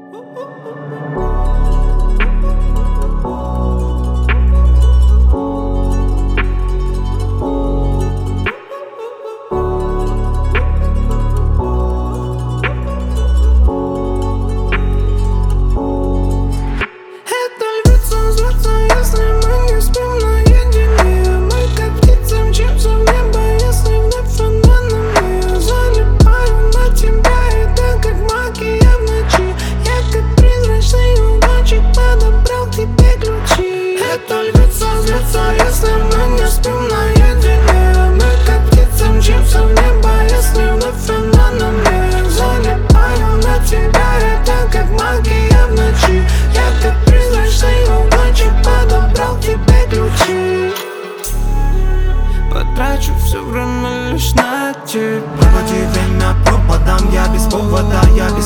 Потрачу все время лишь на тебя. Пропади время пропадам, я без повода,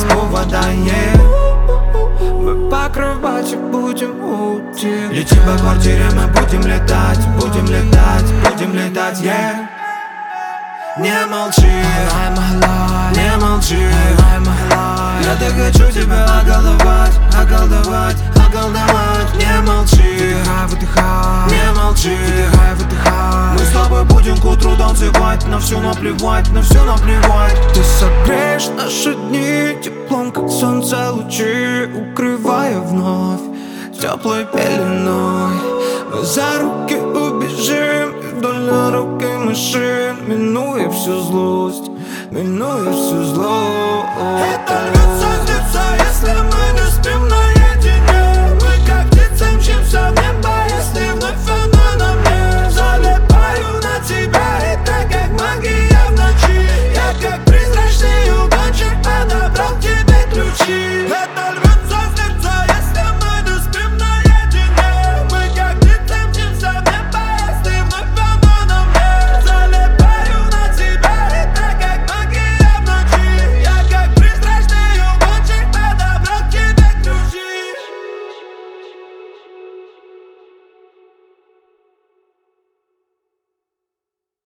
Мы по кровати будем уйти. Летим по квартире, мы будем летать, yeah. Не молчи, не молчи, я так хочу тебя околдовать, не молчи, не молчи, мы с тобой будем к утру танцевать, на все наплевать, Ты согреешь наши дни теплом, как солнце лучи, укрывая вновь теплой пеленой. Мы за руки убежим и вдоль дороги машин, минуя всю злость, это